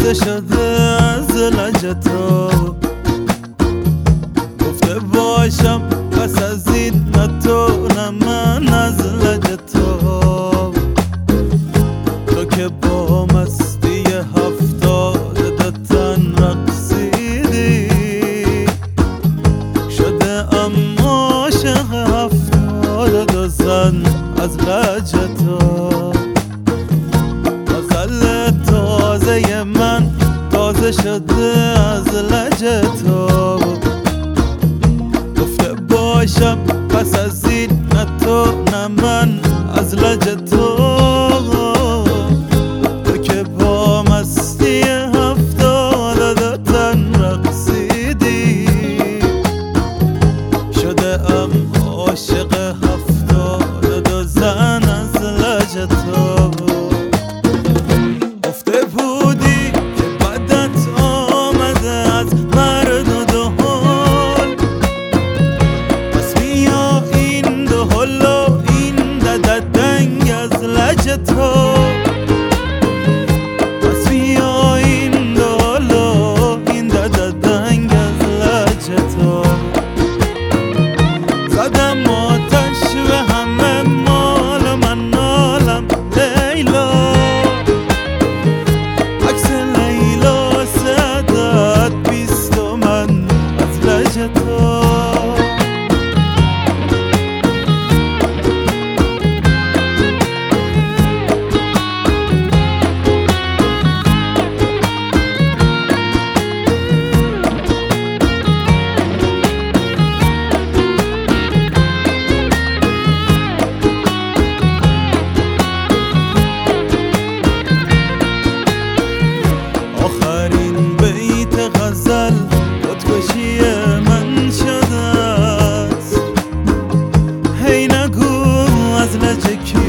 تازه شده از لجه تو. گفته باشم پس از این نه تو نه من از لجه تو. تو که با مستی 72 تن رقصیدی، شده ام عاشق 72 زن از لجه تو. غزل تازه من تازه شده از لجه تو. گفته باشم پس از این نه تو نه من از لجه تو. تو که با مستی 72 تن رقصیدی، شده ام عاشق 72 زن از لجه تو. گفته بودی که بدت آمده از مرد و دهل، پس بیا این دهل و این دنگ از لجه تو. پس بیا این دهل و این دنگ از لجه تو. زدم آتش به همه مال من نالم لیلا، عکس لیلا سعدت 20 من از لجه تو. آخرین بیت غزل خودکشی من شده است. هی نگو از لجه کی